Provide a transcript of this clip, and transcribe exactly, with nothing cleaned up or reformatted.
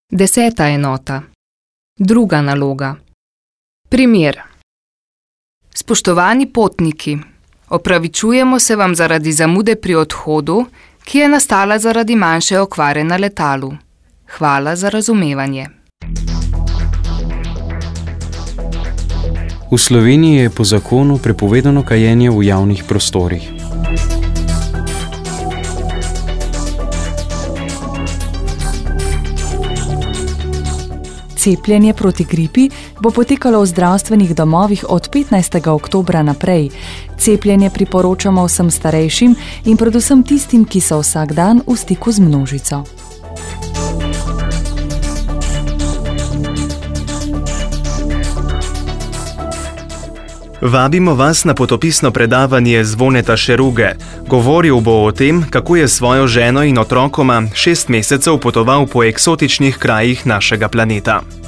Deseta enota. Druga naloga. Primer. Spoštovani potniki, opravičujemo se vam zaradi zamude pri odhodu, ki je nastala zaradi manjše okvare na letalu. Hvala za razumevanje. V Sloveniji je po zakonu prepovedano kajenje v javnih prostorih. Cepljenje proti gripi bo potekalo v zdravstvenih domovih od petnajstega oktobra naprej. Cepljenje priporočamo vsem starejšim in predvsem tistim, ki so vsak dan v stiku z množico. Vabimo vas na potopisno predavanje Zvoneta Šeruge. Govoril bo o tem, kako je svojo ženo in otrokoma šest mesecev potoval po eksotičnih krajih našega planeta.